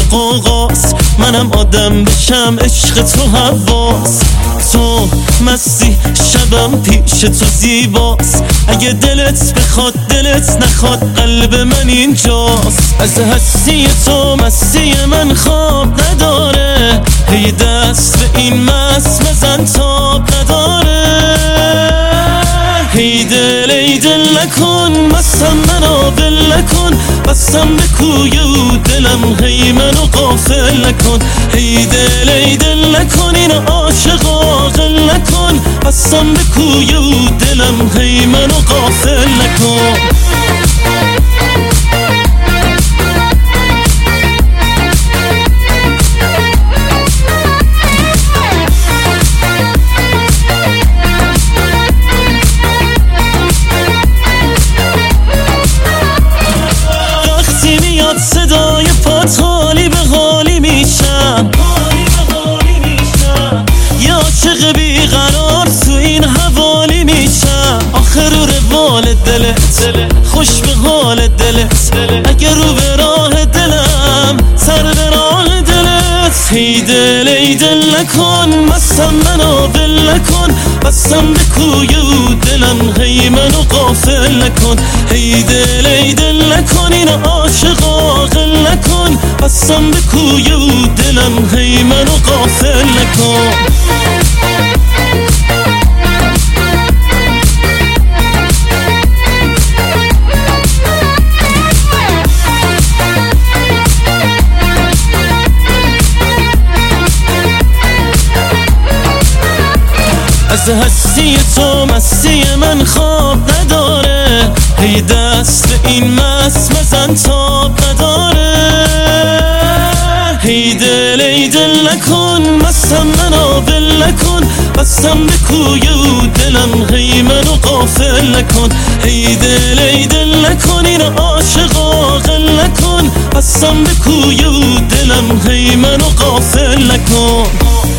قوقاست، منم آدم بشم عشق تو حواس. تو مستی شبم پیش تو زیباست، اگه دلت بخواد دلت نخواد قلب من اینجاست. از هستی تو مستی من خواب نداره، هی دست به این مست بزن تاب نداره. هی دل ای دل نکن مستم منو ول نکن، بستم به کوی و دلم هی منو غافل نکن. هی دل ای دل نکن اینو عاشق عاقل نکن، بستم به کوی و دلم هی منو غافل نکن. صدای پات حالی به حالی میشم، یه عاشق بیقرار تو این حوالی میشم. آخر رو روال دلت خوش به حال دلت، اگر رو به راه دلم سر به راه دلت. هی دل ای دل نکن مستم منو ول نکن، بستم به کوی و دلم هی منو غافل نکن. هی دل ای دل نکن اینو عاشق عاقل نکن، بستم به کوی و دلم هی منو غافل نکن. از هستی تو مستی من خواب نداره، هی دست به این مست بزن تاب نداره. هی دل ای دل نکن مستم منو ول نکن، بستم به کوی و دلم هی منو غافل نکن. هی دل ای دل نکن اینو عاشق عاقل نکن، بستم به کوی و دلم هی منو غافل نکن.